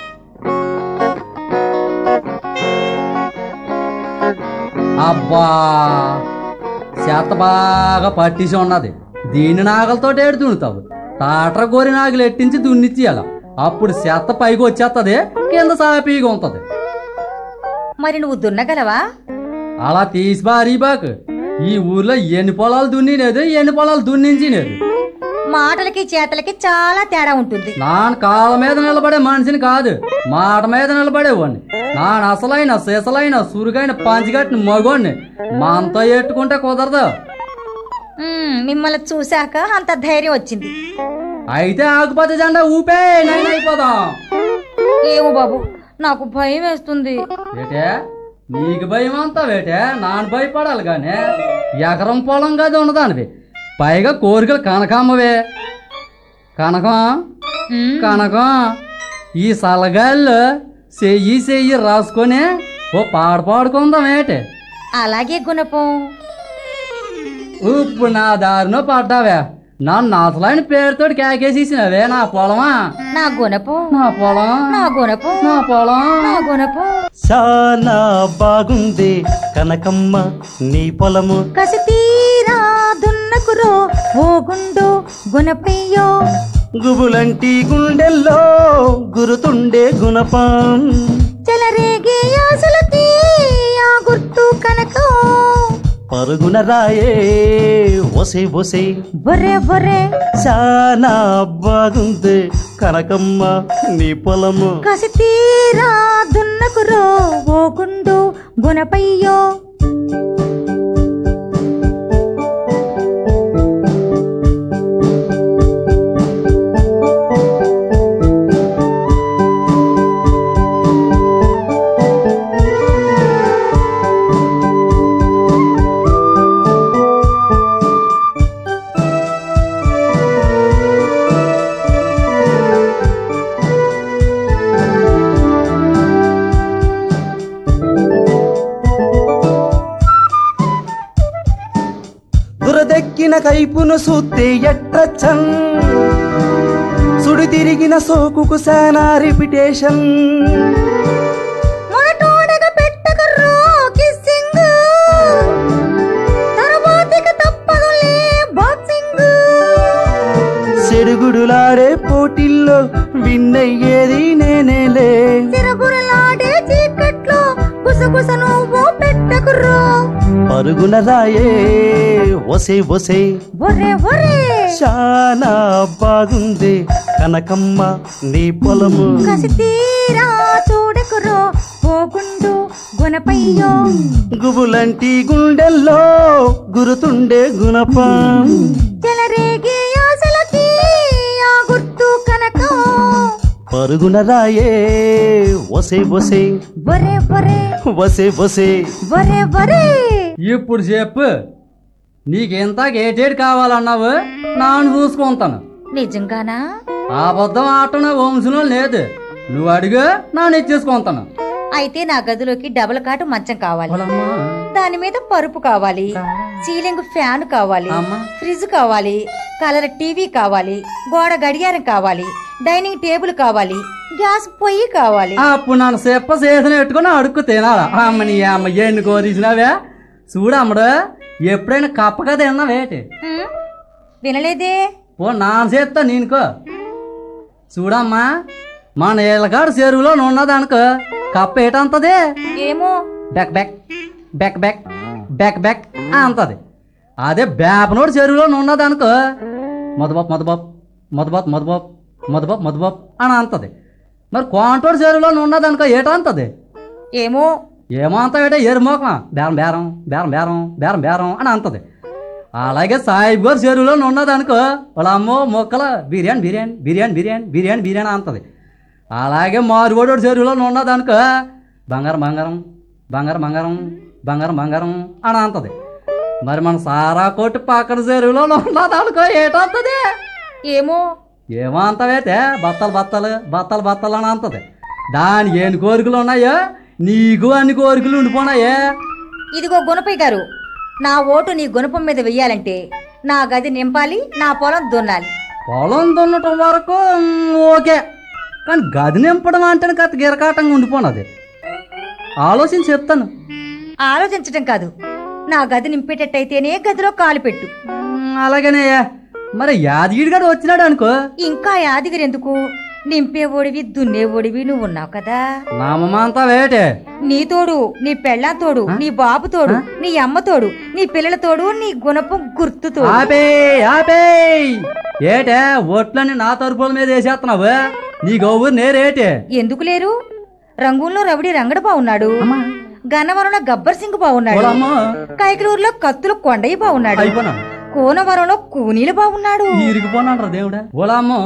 A: అబ్బా చేత బాగా పట్టించి ఉన్నది. దీన్ని నాగలతో ఏడు దున్నుతావు, తాటర గోరి నాగలు ఎట్టించి దున్నిచ్చేయాల. అప్పుడు చెత్త పైకి వచ్చేస్తుంది, కింద సాపీగా ఉంటది.
C: మరి నువ్వు దున్నగలవా?
A: అలా తీసి బారీ బాకు. ఈ ఊర్లో ఎన్ని పొలాలు దున్నిలేదు, ఎన్ని పొలాలు దున్నించినది.
C: మాటలకి చేతలకి చాలా తేడా ఉంటుంది.
A: నాన్న కాళ్ళ మీద నిలబడే మనిషిని కాదు, మాట మీద నిలబడేవాడిని. నాన్న అసలైన సిసలైన సురుగైన పంచిగట్టిన మగోడిని. మనతో ఎట్టుకుంటే కుదరదు.
C: ఉమ్, మిమ్మల్ని చూశాక అంత ధైర్యం వచ్చింది.
A: అయితే ఆకుపచ్చ జెండా ఊపే నైన్ అయిపోదాం.
C: ఏమో బాబు, నాకు భయం వేస్తుంది.
A: ఏటే నీకు భయం అంతా వేటే, నాన్న భయపడాలి గానే. ఎకరం పొలం గది ఉన్నదానివి, పైగా కోరికలు కనకమ్మవే. కనకం
C: ఉమ్,
A: కనకం ఈ సలగాళ్ళు చెయ్యి చెయ్యి రాసుకొని ఓ పాడు పాడుకుందాం ఏటే.
C: అలాగే గుణపం.
A: ఇప్పుడు నా దారినో పడ్డావే, నన్ను అసలైన పేరుతోటి కేకేసేసినవే. నా పొలమా,
C: నా గుణపం,
A: నా పొలం,
C: నా గుణపం,
A: నా పొలం.
C: నా గుణపం.
B: చాలా బాగుంది కనకమ్మ నీ పొలము.
C: కసి తీరా దున్నకురో ఓ గుండు గుణపయ్యో.
B: గుబులంటి గుండెల్లో గురుతుండే గుణపం.
C: చెలరేగే ఆశలకి ఆ గుర్తు కనకం.
B: పరుగున రాయే ఒసే ఒసే
C: బొర్రె బొర్రె.
B: చాలా బాగుంది కనకమ్మ నీ పొలము.
C: కసి తీరా దున్నకురో ఓ గుండు గుణపయ్యో.
B: దురదెక్కిన కైపును సూత్తే ఎట్రచ్చన్. సుడి తిరిగిన సోకుకు సానా రిపిటేషన్.
C: మొరటోడగా పెట్టకుర్రో కిస్సింగ్. తర్వాతిక తప్పదులే బాక్సింగ్.
B: సెడుగుడులాడే పోటీల్లో విన్నయ్యేది నేనేలే.
C: సిరబురలాడే చీకట్లో గుసగుస నువ్వు పెట్టకుర్రో.
B: పరుగున రాయే ఒసే ఒసే
C: బొర్రె బొర్రె.
B: చాలా బాగుంది కనకమ్మ నీ పొలము.
C: కసి తీరా చూడకురో ఓ గుండు గుణపయ్యో.
B: గుబులంటి గుండెల్లో గురుతుండే గుణపం.
C: చెలరేగే ఆశలకి ఆ గుర్తు కనకం.
B: పరుగున రాయే ఒసే ఒసే
C: బొర్రె బొర్రె.
B: ఒసే ఒసే
C: బొర్రె బొర్రె.
A: ఇప్పుడు చెప్పు, నీకెంత ఏటేడు కావాలన్నావు, నాన్న చూసుకుంటాను.
C: నిజంగానా?
A: అబద్ధం ఆటన వంశంలో లేదు. నువ్వు అడుగు, నాన్న ఇచ్చేసుకుంటాను.
C: అయితే నా గదిలోకి డబుల్ కాటు మంచం కావాలి, దాని మీద పరుపు కావాలి, సీలింగ్ ఫ్యాన్ కావాలి,
A: అమ్మా.
C: ఫ్రిడ్జ్ కావాలి, కలర్ టీవీ కావాలి, గోడ గడియారం కావాలి, డైనింగ్ టేబుల్ కావాలి, గ్యాస్ పొయ్యి కావాలి.
A: అప్పుడు నన్ను చెప్ప చేసిన పెట్టుకుని అడుక్కు తినాలా? అమ్మ నీ అమ్మ ఎన్ని కోరిసినావే? చూడమ్మడు, ఎప్పుడైనా కప్పగా తిన్నావేటి?
C: ఉమ్, వినలేదే.
A: ఓ నాన్న చేస్తా నేనుకో. చూడమ్మా, మన ఏళ్ళగాడు చెరువులో ఉన్నదనుకో కప్ప ఏటంతది?
C: ఏమో.
A: బెక్ బెక్ బెక్ బెక్ బెక్ బెక్ అంతది. అదే బేపనోడు చెరువులో ఉన్నదనుకో మొదబాప్ మొదబాప్ మొదబాప్ మొదబాప్ మొదబాప్ మొదబాప్ అని అంతది. మరి కోంటోడు చెరువులో ఉన్నదనుకో ఏటంతది?
C: ఏమో.
A: ఏమో అంత ఏటో ఎరుమోకం బేరం బేరం బేరం బేరం బేరం బేరం అని అంతది. అలాగే సాయిబ్ గారు చెరువులో ఉన్నదనుకో వాళ్ళ అమ్మో మొక్కల బిర్యానీ బిర్యానీ బిర్యానీ బిర్యానీ బిర్యానీ బిర్యానీ అంతది. అలాగే మారుగోడు చెరువులో ఉన్నదనుకో బంగారం బంగారం బంగారం బంగారం బంగారం బంగారం అని అంతది. మరి మన సారా కొట్టు పక్కన చెరువులో ఉన్నదనుకో ఏటంతది?
C: ఏమో.
A: ఏమో అంతవైతే బత్తలు బత్తలు బత్తలు బత్తలు అని అంతది. దాని ఎన్ని కోరికలు ఉన్నాయో నీకు అన్ని కోరికలు ఉండిపోనాయే.
C: ఇదిగో గుణపయ్య గారు, నా ఓటు నీ గుణపం మీద వెయ్యాలంటే నా గది నింపాలి, నా పొలం దున్నాలి.
A: పొలం దున్నటం వరకు మ్, ఓకే, కానీ గది నింపడం అంటే కథ గిరకాటంగా ఉండిపోనది. ఆలోచించి చెప్తాను.
C: ఆలోచించటం కాదు, నా గది నింపేటట్టయితేనే గదిలో కాలు పెట్టు.
A: మ్, అలాగనే. మరి యాదగిరి గారు వచ్చినాడు అనుకో.
C: ఇంకా యాదిగిరి ఎందుకు? నింపే ఓడివి దున్నే ఓడివి నువ్వు ఉన్నావు కదా.
A: నామంతా వేటే.
C: నీ తోడు, నీ పెళ్ళా తోడు, నీ బాబు తోడు, నీ అమ్మ తోడు, నీ పిల్లల తోడు, నీ గుణపం గుర్తు తోడు.
A: ఆపే ఆపే ఏటే ఓట్లని నా తరపుల మీద వేసేస్తున్నావు? నీ గౌరు నేరేటే.
C: ఎందుకు లేరు? రంగూన్లో రవిడి రంగడు బాగున్నాడు, గన్నవరంలో గబ్బర్ సింగ్ బాగున్నాడు,
A: ఓలమ్మో.
C: కైకలూరులో కత్తులు కొండయ్య బాగున్నాడు,
A: అయిపోయినాడు.
C: కోనవరంలో కూనీలు బాగున్నాడు.
A: ఇరిగిపోనాడు దేవుడా. ఓలమ్మో,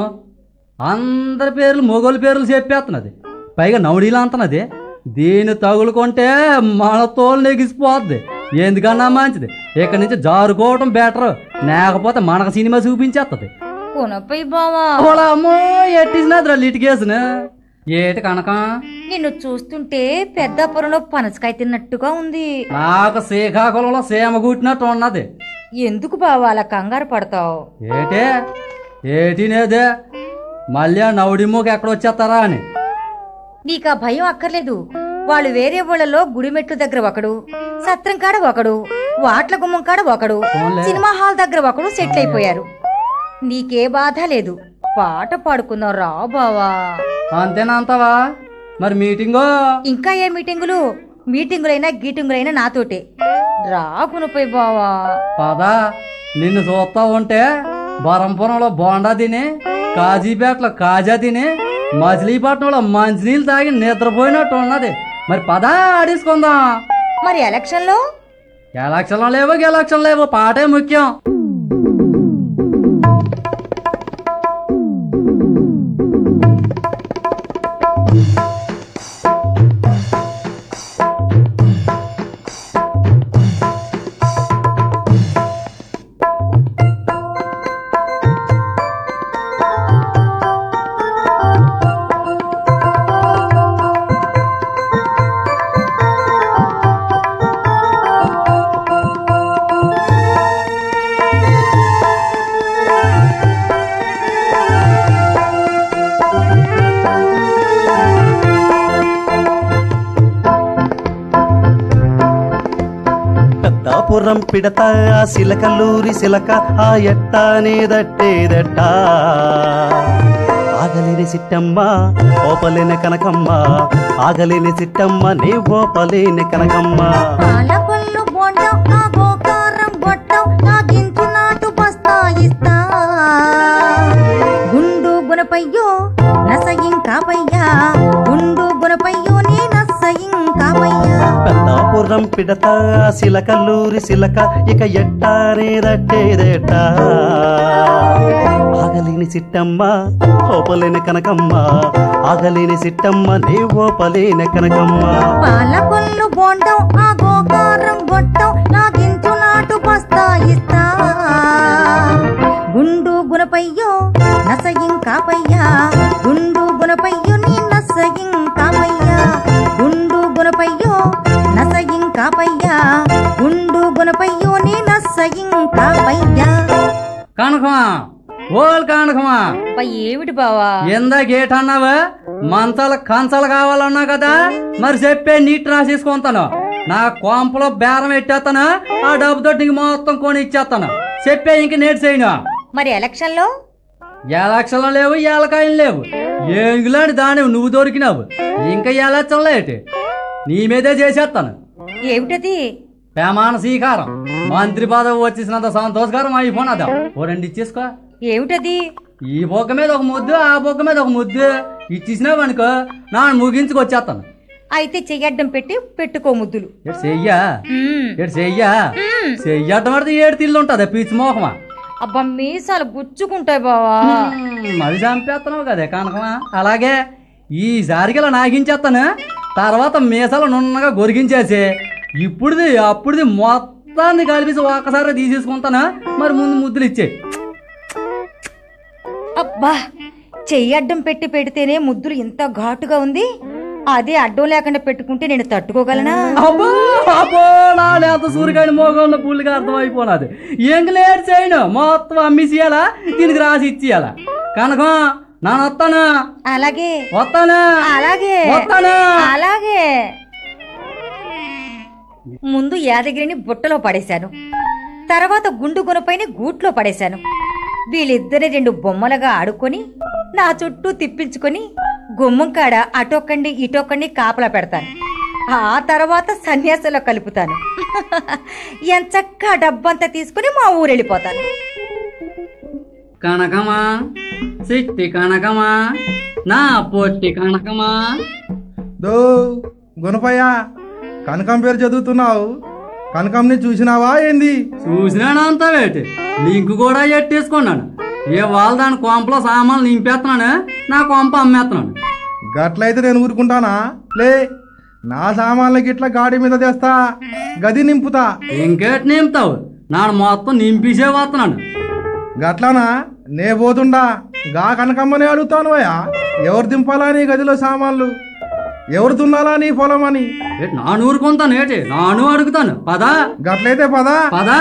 A: అందరి పేర్లు మొగోళ్ళ పేర్లు చెప్పేస్తున్నది, పైగా నౌడీలు అంటున్నది. దీన్ని తగులుకుంటే మన తోలు నెగిసిపోద్ది. ఎందుకన్నా మంచిది ఇక్కడి నుంచి జారుకోవటం బెటర్, లేకపోతే మనకు సినిమా చూపించేస్తుంది.
C: కొనపై బావా,
A: ఓలమ్మో ఎట్టిసినది లిటికేసిన ఏటి కనకం?
C: నిన్ను చూస్తుంటే పెద్దాపురంలో పనసకాయ తిన్నట్టుగా ఉంది.
A: నాకు శ్రీకాకుళంలో సీమ గుట్టినట్టు ఉన్నది.
C: ఎందుకు బావా అలా కంగారు పడతావు?
A: ఏటే ఏటినేదే మళ్ళీ ఆ నౌడిమ్మోకి ఎక్కడ వచ్చేస్తారా అని.
C: నీకా భయం అక్కర్లేదు. వాళ్ళు వేరే ఊళ్ళలో గుడిమెట్లు దగ్గర ఒకడు, సత్రం కాడ ఒకడు, వాట్ల గుమ్మం కాడ ఒకడు,
A: పోన్లే.
C: సినిమా హాల్ దగ్గర ఒకడు సెటిల్ అయిపోయారు. నీకే బాధ లేదు. పాట పాడుకుందాం రా బావా.
A: అంతేనా అంతవా? మరి మీటింగో?
C: ఇంకా ఏ మీటింగులు? మీటింగులైనా గీటింగులైనా నాతోటే రా గుణపై బావా.
A: పదా, నిన్ను చూస్తా ఉంటే బరంపురంలో బోండా తిని, కాజీపేటలో కాజా తిని, మచిలీపట్నంలో మంచినీళ్ళు తాగి నిద్రపోయినట్టు ఉన్నది. మరి పదా ఆడేసుకుందాం.
C: మరి ఎలక్షన్లో?
A: ఎలక్షన్లు లేవు ఎలక్షన్ లేవు, పాటే ముఖ్యం.
B: పెద్దాపురం పిడత సిలకల్లూరి సిలక ఆ ఎట్టానే దట్టేదట్ట ఆగలేని సిట్టమ్మ ఓపలేని కనకమ్మ, ఆగలేని సిట్టమ్మ నీ ఓపలేని కనకమ్మ.
C: పాలకొల్లు బోండం ఆ గోకారం గొట్టం నాకించు నాటు బస్తా ఇస్తా. గుండు గుణపయ్యో నసయింకాపయ్యా, గుండు గుణపయ్యో నీ నసయింకాపయ్యా.
B: పెద్దాపురం పిడత సిలకల్లూరి సిలక ఇక ఎట్టానే దట్టేదట ఆగలేని సిట్టమ్మ ఓపలేని కనకమ్మ, ఆగలేని సిట్టమ్మ నీ ఓపలేని కనకమ్మ.
C: పాలకొల్లు బోండం ఆ గోకారం గొట్టం నాకించు నాటు బస్తా ఇస్తా. గుండు గుణపయ్యో నసయింకాపయ్యా, గుండు గుణపయ్యో నీ నసయింకాపయ్యా, గుండు గుణపయ్యో నసయింకాపయ్యా, గుండు గుణపయ్యో నీ నసయింకాపయ్యా.
A: కనకమా ఓల్ కనకమా
C: అబ్బా ఏమిటి బావా?
A: ఎందాకేటన్నావా? మంచాల కంచాలు కావాలన్నా కదా, మరి చెప్పే నీట్ రాసేసుకుంటాను. నా కొంపలో బేరం పెట్టేస్తాను, ఆ డబ్బుతో నీకు మొత్తం కొని ఇచ్చేస్తాను. చెప్పే ఇంక నేటి చేయను.
C: మరి ఎలక్షన్ లో
A: ఎలక్షన్లు లేవు, ఏలకాయలు లేవు. ఏంగులాంటి దాని నువ్వు దొరికినావు. ఇంకా ఎలక్షన్లు ఏంటి? నీ మీదే చేసేస్తాను.
C: ఏమిటది?
A: ప్రమాణ స్వీకారం. మంత్రి పదవి వచ్చేసినంత సంతోషకరం అయిపోయినదా. ఓ రెండు ఇచ్చేసుకో.
C: ఏమిటది?
A: ఈ బొక్క మీద ఒక ముద్దు, ఆ బొక్క మీద ఒక ముద్దు ఇచ్చేసినావనుకో, నా ముగించుకొచ్చేస్తాను.
C: అయితే చెయ్యడ్డం పెట్టి పెట్టుకో ముద్దులు.
A: ఎటు చెయ్యా
C: ఉమ్.
A: ఎటు చెయ్యా చెయ్యటం పడితే ఏడు తిల్లు ఉంటది పీచు మోహమా.
C: అబ్బా మీసాలు గుచ్చుకుంటాయి బావా.
A: మరి చంపేస్తున్నావు కదే కనకమా. అలాగే ఈసారికి ఇలా నాగించేస్తాను, తర్వాత మీసాలు నున్నగా గొరిగించేసి ఇప్పుడుది అప్పుడుది మొత్తాన్ని కలిపి ఒక్కసారి తీసేసుకుంటాను. మరి ముందు ముద్దులు ఇచ్చే.
C: అబ్బా చెయ్యడ్డం పెట్టి పెడితేనే ముద్దులు ఇంత ఘాటుగా ఉంది. అదే అడ్డం లేకుండా పెట్టుకుంటే నేను తట్టుకోగలనా?
A: అబ్బో అబ్బో నా లేత సూర్యకాయని మోగన్న పుల్లిగా అర్థమైపోయినది. ఏం లేట్ చేయను, మొత్తం అమ్మిసియాలా, దీనికి రాసి ఇచ్చేయాలా. కనకం నాన్న వస్తాను.
C: అలాగే
A: వస్తాను
C: అలాగే
A: వస్తాను.
C: అలాగే. ముందు యాదగిరిని బుట్టలో పడేశాను, తర్వాత గుండు గునపైన గూట్లో పడేశాను. వీళ్ళిద్దరి రెండు బొమ్మలుగా ఆడుకొని నా చుట్టూ తిప్పించుకొని గుమ్మం కాడ అటొక్కండి ఇటొక్కండి కాపలా పెడతాను. ఆ తర్వాత సన్యాసంలో కలుపుతాను. ఎంచక్క డబ్బంతా తీసుకుని మా ఊరెళ్ళిపోతాను.
A: కనకమా సిట్టి కనకమా నా పొట్టి కనకమా.
E: దో గుణపయ్య, కనకం పేరు చదువుతున్నావు, కనకంని చూసినావా ఏంది?
A: చూసినాను అంతా వేటి, లింక్ కూడా ఎట్టేసుకున్నాను. ఏ వాళ్ళ దాని కొంపలో సామాన్లు నింపేస్తున్నాను, నా కొంప అమ్మేస్తున్నాను.
E: గట్లయితే నేను ఊరుకుంటానా? లే, నా సామాన్లకి ఇట్లా గాడి మీద తెస్తా, గది నింపుతా.
A: ఇంకేటి నింపుతావు? నాడు మొత్తం నింపిసే వస్తున్నాను.
E: గట్లానా? నే పోతుండా గా కనకమ్మని అడుగుతాను అయ్యా, ఎవరు దింపాలా నీ గదిలో సామాన్లు, ఎవరు దున్నాలా నీ పొలం అని.
A: ఏటి నాను ఊరుకుంటాను, ఏటి నాను అడుగుతాను. పదా
E: గట్లయితే పదా.
A: పదా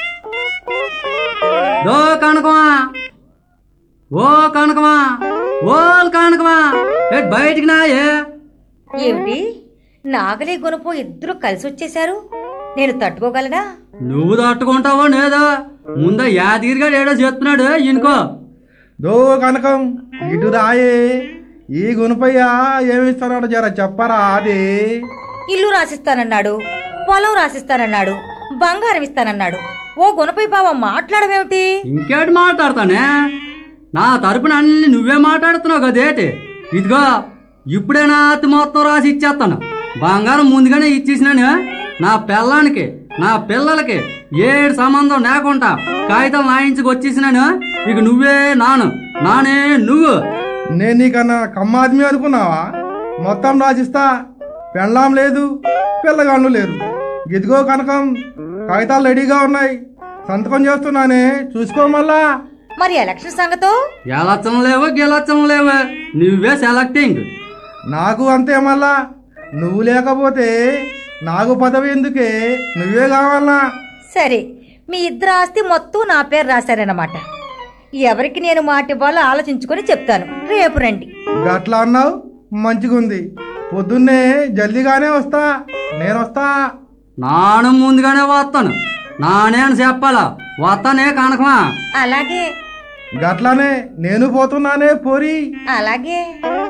A: దో కనకమా ఓ కనకమా ఓ కనకమా, ఏటి బయటికి నాయే.
C: ఏమిటి నాగలి గుణపో ఇద్దరు కలిసి వచ్చేశారు? నేను తట్టుకోగలనా?
A: నువ్వు తట్టుకుంటావో నేదో, ముందా యాదగిరిగా ఏడో చెప్తున్నాడు ఇనుకో.
E: దో కనకం ఇటు రాయే, ఈ గుణపయ్య ఏమిస్తున్నాడు జర చెప్పరా. అదే
C: ఇల్లు రాసిస్తానన్నాడు, పొలం రాసిస్తానన్నాడు, బంగారం ఇస్తానన్నాడు. ఓ గుణపై బావ మాట్లాడమేమిటి?
A: ఇంకేటి మాట్లాడతానే, నా తరపున అన్ని నువ్వే మాట్లాడుతున్నావు కదేటి. ఇదిగో ఇప్పుడే నా అతి మొత్తం రాసి ఇచ్చేస్తాను. బంగారం ముందుగానే ఇచ్చేసినాను. నా పిల్లానికి నా పిల్లలకి ఏడు సంబంధం లేకుండా కాగితం రాయించుకు వచ్చేసినాను. ఇక నువ్వే నాను, నానే నువ్వు.
E: నేను నీకన్నా కమ్మాద్మి అనుకున్నావా? మొత్తం రాసిస్తా. పెళ్ళాం లేదు, పిల్లగాళ్ళు లేరు. ఇదిగో కనకం, కాగితాలు రెడీగా ఉన్నాయి, సంతకం చేస్తున్నానే, చూసుకో మళ్ళా.
C: మరి ఎలక్షన్ సంగతో?
A: ఎలచ్చం లేవు గెలచ్చం లేవు, నువ్వే సెలెక్టింగ్.
E: నాకు అంతే మళ్ళా. నువ్వు లేకపోతే నాకు పదవి ఎందుకే, నువ్వే కావాలనా?
C: సరే, మీ ఇద్దరు ఆస్తి మొత్తం నా పేరు రాశారన్నమాట. ఎవరికి నేను మాట ఇవ్వాలో ఆలోచించుకొని చెప్తాను. రేపు రండి.
E: గట్లా అన్నావు, మంచిగుంది. పొద్దున్నే జల్దీగానే వస్తా, నేను వస్తా.
A: నాను ముందుగానే వస్తాను, నానే అని చెప్పాలా. వస్తానే కనకమా.
C: అలాగే
E: గట్లానే నేను పోతున్నానే పోరి.
C: అలాగే.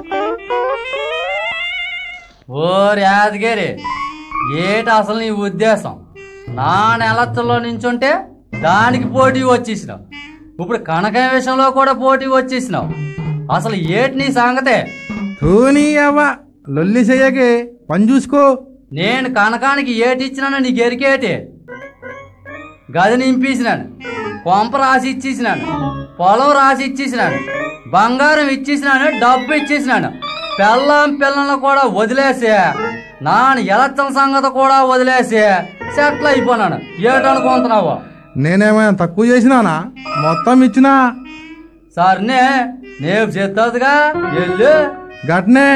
A: ఓ యాదగిరి, ఏటి అసలు నీ ఉద్దేశం? నా నెలచ్చల్లో నించుంటే దానికి పోటీ వచ్చేసినావు, ఇప్పుడు కనకం విషయంలో కూడా పోటీ వచ్చేసినావు. అసలు ఏటి నీ సంగతే?
E: ధోని అవ్వ లొల్లి చెయ్యకే, పని చూసుకో.
A: నేను కనకానికి ఏటి ఇచ్చినాను నీకు ఎరికేటి? గది నింపేసినాను, కొంప రాసి ఇచ్చేసినాను, పొలం రాసి ఇచ్చేసినాను, బంగారం ఇచ్చేసినాను, డబ్బు ఇచ్చేసినాను. పిల్లం పిల్లలను కూడా వదిలేసి నాన్న ఎలక్షన్ సంగతి కూడా వదిలేసి సెటిల్ అయిపోయినాను. ఏటనుకుంటున్నావు?
E: నేనేమైనా తక్కువ చేసినానా? మొత్తం ఇచ్చినా.
A: సర్నే నేను చెప్తాదిగా, వెళ్ళు.
E: గట్నే.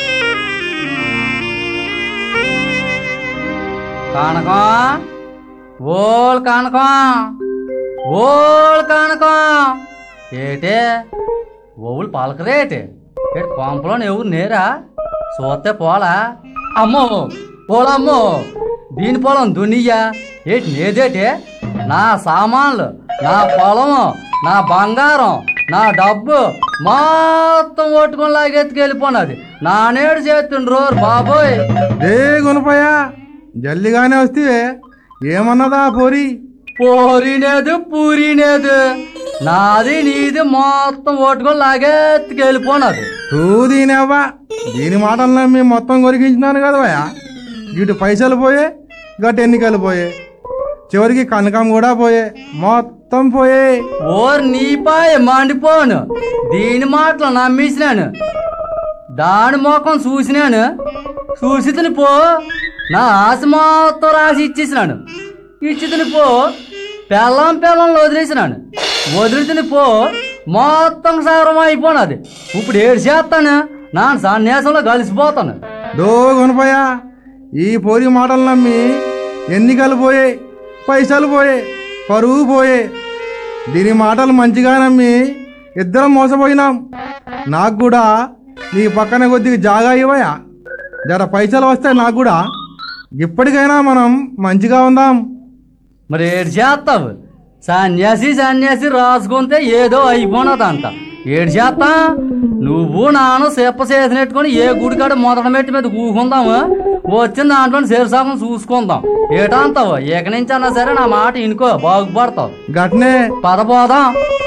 A: కనకం ఓల్ కనకం ఓల్ కనకం ఏటే ఓవులు పలకరేటి ఏటి కొంపలో ఎవరు నేరా చూస్తే పోలా అమ్మో పోలమ్మో దీని పొలం దునియ్యా ఏటి నేదేటే నా సామాన్లు నా పొలము నా బంగారం నా డబ్బు మొత్తం ఒట్టుకొని లాగెత్తుకెళ్ళిపోయినది నా నేడు చేస్తుండ్రు బాబోయ్.
E: ఏ గుణపయ్య జల్దిగానే వస్తే ఏమన్నదా పోరి?
A: పోరినేదు పూరినేదు నాది నీది మొత్తం ఒట్టుకొని లాగెత్తుకెళ్ళిపోయినది.
E: తూదీనవ్వా దీని మాటల్లో మేము మొత్తం కొరికించినాను కదా భయ. ఇటు పైసలు పోయే గటు ఎన్నికలు పోయే చివరికి కనకం కూడా పోయే మొత్తం పోయే.
A: ఓర్ నీపాయ మండిపోను దీని మాటలు నమ్మేసినాను దాని మొఖం చూసినాను చూసి తిని పో నా ఆశ మొత్తం రాసి ఇచ్చేసినాను ఇచ్చి తిని పో పెళ్ళం పెళ్ళంలో వదిలేసినాను వదిలి తిని పో మొత్తం సారం అయిపోయినది. ఇప్పుడు ఏడు చేస్తాను నా సన్యాసంలో కలిసిపోతాను.
E: దో గుణపయ్య ఈ పోరి మాటలు నమ్మి ఎన్నికలు పోయే పైసలు పోయే పరువు పోయే. దీని మాటలు మంచిగా నమ్మి ఇద్దరం మోసపోయినాం. నాకు కూడా నీ పక్కన కొద్దిగా జాగా ఇవ్వయా జర పైసలు వస్తే నాకు కూడా. ఇప్పటికైనా మనం మంచిగా ఉందాం.
A: మరి ఏడు చేస్తావు సన్యాసి సన్యాసి రాసుకుంటే ఏదో అయిపోయినదంట. ఏడు చేస్తా నువ్వు నాను చెప్ప చేసినట్టుకొని ఏ గుడికాడ మొదట మెట్టి మీద కూకుందాము వచ్చిన దాంట్లో శరీరసాగం చూసుకుందాం. ఏటా అంతావు ఇక నుంచి అన్నా సరే నా మాట ఇనుకో బాగుపడతావు.
E: గట్నే
A: పదపోదాం.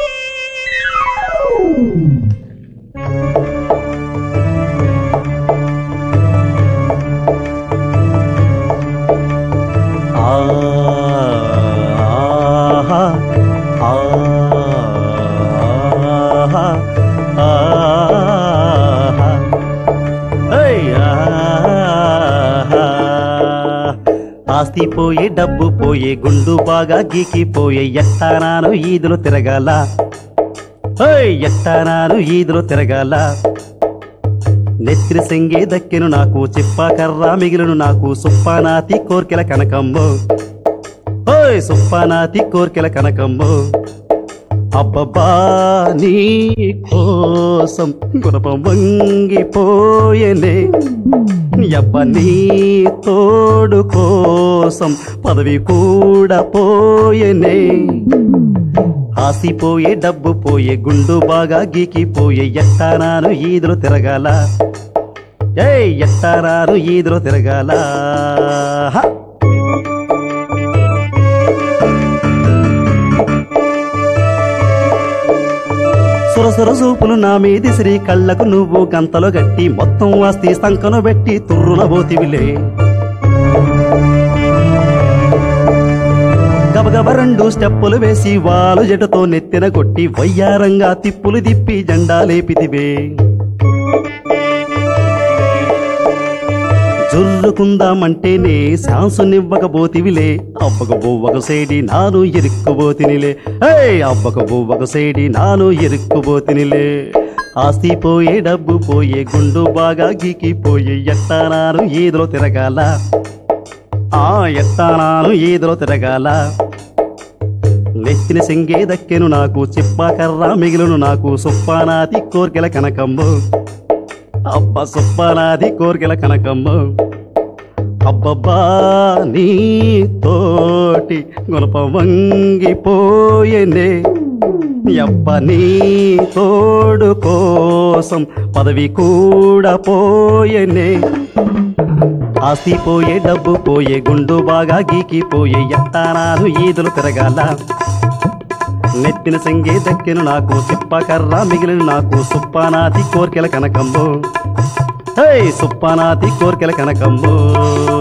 B: ఆస్తి పోయే డబ్బు పోయే గుండు బాగా గీకిపోయే ఎట్టానాను ఈదులు తిరగాల ఎట్టానాను ఈదులు తిరగాల. నెత్తిన సెంగే దక్కెను నాకు చిప్పా కర్ర మిగిలిను నాకు సుప్పానాతి కోర్కెల కనకమ్మో ఓయ్ సుప్పానాతి కోర్కెల కనకమ్మో. అబ్బబ్బా నీ కోసం గుణపం వంగిపోయేనే అబ్బ నీ తోడు కోసం పదవి కూడా పోయేనే. ఆసిపోయే డబ్బు పోయే గుండు బాగా గీకిపోయే ఎట్టానాను ఈదులు తిరగాల ఏ ఎట్టానాను ఈదులు తిరగాల. సురసుర చూపులు నా మీది శ్రీ కళ్ళకు నువ్వు గంతలు గట్టి మొత్తం ఆస్తి సంకను పెట్టి తుర్రున పోతివిలే. గబగబ రెండు స్టెప్పులు వేసి వాలు జటతో నెత్తిన కొట్టి వయ్యారంగా తిప్పులు తిప్పి జెండా లేపితివే. జుర్రుకుందామంటేనే శాంసునివ్వకపోతివిలే అవ్వక బొవ్వక సేడి నాను ఎరుక్కుపోతినిలే అవ్వక బొవ్వక సేడి నాను ఎరుక్కుపోతినిలే. ఆస్తి పోయే డబ్బు పోయే గుండు బాగా గీకిపోయే ఎట్టానాను ఈదులో తిరగాల ఆ ఎట్టానాను ఈదులో తిరగాల. నెత్తిన సెంగే దక్కెను నాకు చిప్పా కర్ర మిగిలిను నాకు సుప్పానాది కోర్కెల కనకమ్ము అబ్బ సుప్పానాది కోర్కెల కనకమ్ము. అబ్బబ్బా నీ తోటి గుణప వంగిపోయేనే అబ్బ నీ తోడు కోసం పదవి కూడా పోయేనే. ఆస్తి పోయే డబ్బు పోయే గుండు బాగా గీకిపోయే ఎట్టానాను ఈదులు తిరగాల. నెత్తిన సెంగే దక్కెను నాకు చిప్పకర్ర మిగిలిన నాకు సుప్పానాతి కోర్కెల కనకమ్ము సుప్పానాతి కోర్కెల కనకమ్ము.